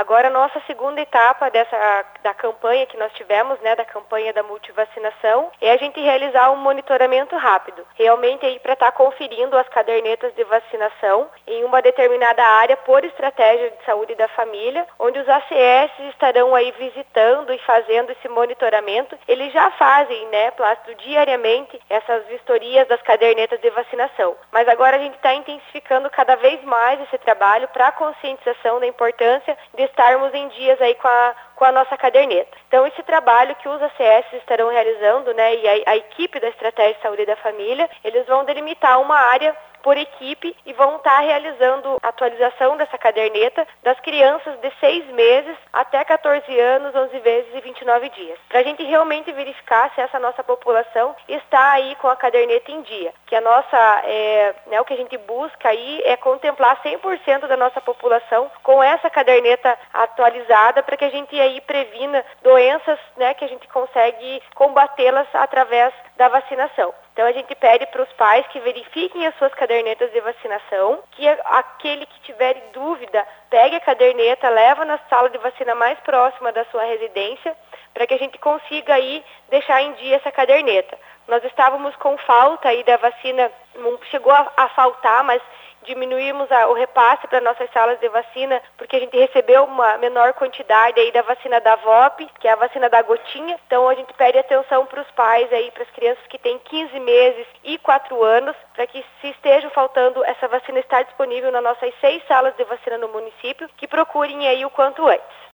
Agora, a nossa segunda etapa da campanha que nós tivemos, né, da campanha da multivacinação, é a gente realizar um monitoramento rápido. Realmente aí para estar conferindo as cadernetas de vacinação em uma determinada área por estratégia de saúde da família, onde os ACS estarão aí visitando e fazendo esse monitoramento. Eles já fazem, né, Plácido, diariamente essas vistorias das cadernetas de vacinação. Mas agora a gente está intensificando cada vez mais esse trabalho para a conscientização da importância de estarmos em dias aí com a nossa caderneta. Então, esse trabalho que os ACS estarão realizando, né, e a equipe da Estratégia de Saúde da Família, eles vão delimitar uma área por equipe e vão estar realizando a atualização dessa caderneta das crianças de 6 meses até 14 anos, 11 vezes e 29 dias. Para a gente realmente verificar se essa nossa população está aí com a caderneta em dia. Que a nossa, o que a gente busca aí é contemplar 100% da nossa população com essa caderneta atualizada para que a gente aí previna doenças, né, que a gente consegue combatê-las através da vacinação. Então, a gente pede para os pais que verifiquem as suas cadernetas de vacinação, que aquele que tiver dúvida, pegue a caderneta, leva na sala de vacina mais próxima da sua residência, para que a gente consiga aí deixar em dia essa caderneta. Nós estávamos com falta aí da vacina, não chegou a faltar, mas diminuímos o repasse para nossas salas de vacina, porque a gente recebeu uma menor quantidade aí da vacina da VOP, que é a vacina da gotinha. Então, a gente pede atenção para os pais aí, para as crianças que têm 15 meses e 4 anos, para que se esteja faltando, essa vacina está disponível nas nossas 6 salas de vacina no município, que procurem aí o quanto antes.